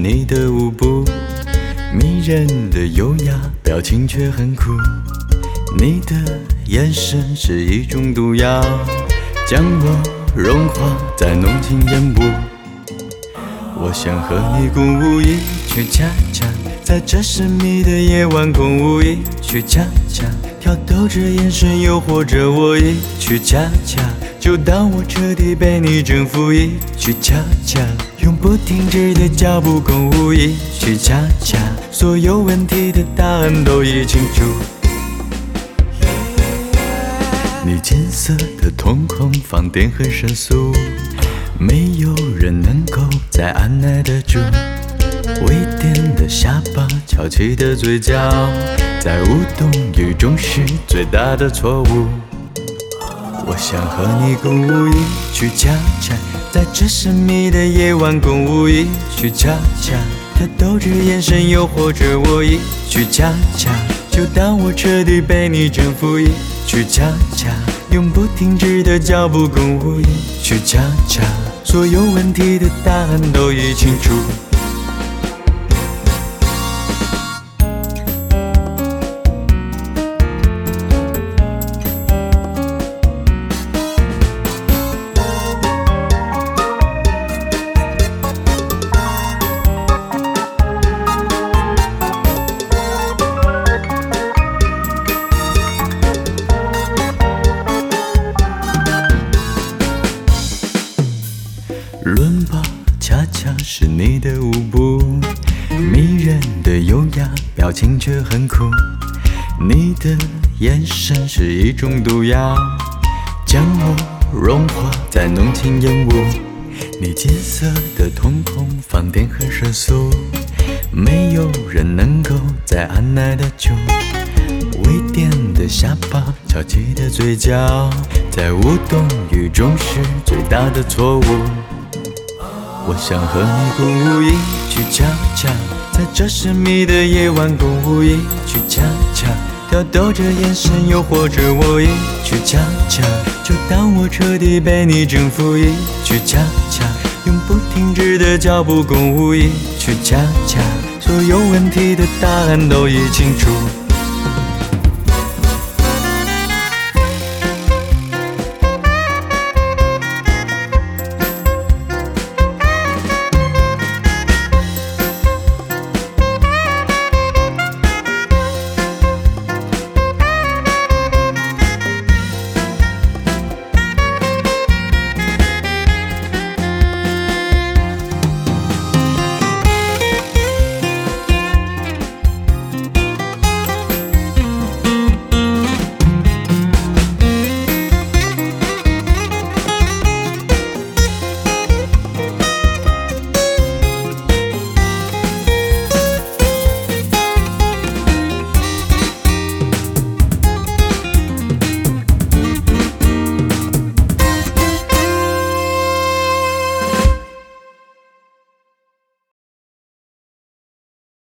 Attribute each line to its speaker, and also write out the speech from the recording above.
Speaker 1: 你的舞步，迷人的优雅，表情却很酷。你的眼神是一种毒药，将我融化在浓情烟雾。我想和你共舞一曲恰恰，在这神秘的夜晚共舞一曲恰恰，挑逗着眼神诱惑着我一曲恰恰，就当我彻底被你征服一曲恰恰，永不停止的脚步共舞一曲恰恰，所有问题的答案都已清楚。你金色的瞳孔放电很神速，没有人能够再按耐得住。微点的下巴，翘起的嘴角，在无动于衷是最大的错误。我想和你共舞一曲恰恰，在这神秘的夜晚共舞一曲恰恰，挑逗着眼神诱惑着我一曲恰恰，就当我彻底被你征服一曲恰恰，永不停止的脚步共舞一曲恰恰，所有问题的答案都已清楚。伦巴恰恰是你的舞步，迷人的优雅，表情却很酷。你的眼神是一种毒药，将我融化在浓情烟雾。你金色的瞳孔放电很神速，没有人能够再按耐得住。微点的下巴，翘起的嘴角，在无动于衷是最大的错误。我想和你共舞一曲恰恰，在这神秘的夜晚共舞一曲恰恰，挑逗着眼神诱惑着我一曲恰恰，就当我彻底被你征服一曲恰恰，永不停止的脚步共舞一曲恰恰，所有问题的答案都已清楚。